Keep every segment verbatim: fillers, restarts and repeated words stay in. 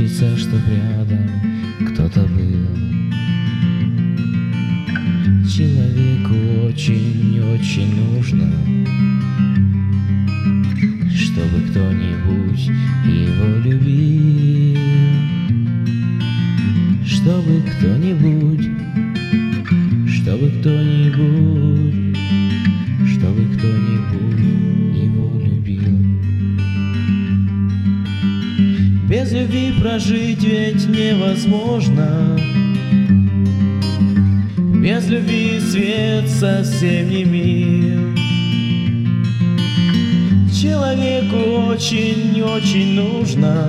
Хочется, чтоб рядом кто-то был. Человеку очень-очень нужно, чтобы кто-нибудь его любил, чтобы кто-нибудь, чтобы кто-нибудь, чтобы кто-нибудь его любил. Без любви прожить ведь невозможно, без любви свет совсем не мил. Человеку очень-очень нужно,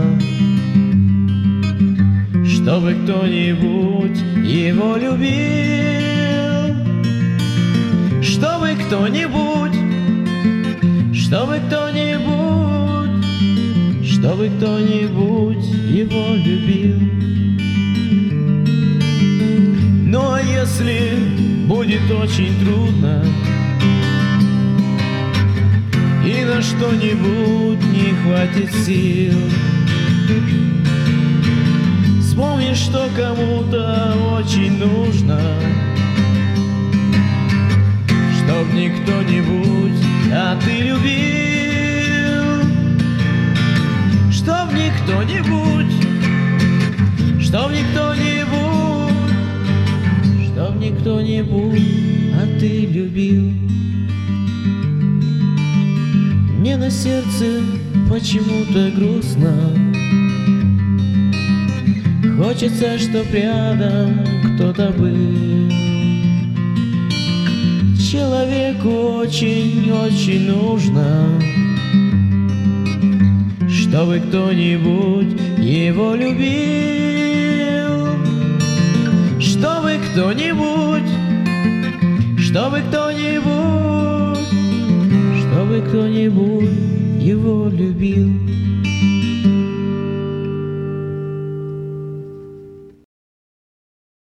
чтобы кто-нибудь его любил, чтобы кто-нибудь, чтобы кто-нибудь, чтобы кто-нибудь его любил. Но если будет очень трудно и на что-нибудь не хватит сил, вспомни, что кому-то очень нужно, чтоб не кто-нибудь, а ты любил, чтоб не кто-нибудь, чтоб не кто-нибудь, чтоб не кто-нибудь, а ты любил. Мне на сердце почему-то грустно, хочется, чтоб рядом кто-то был. Человеку очень-очень нужно, чтобы кто-нибудь его любил, чтобы кто-нибудь, чтобы кто-нибудь, чтобы кто-нибудь его любил.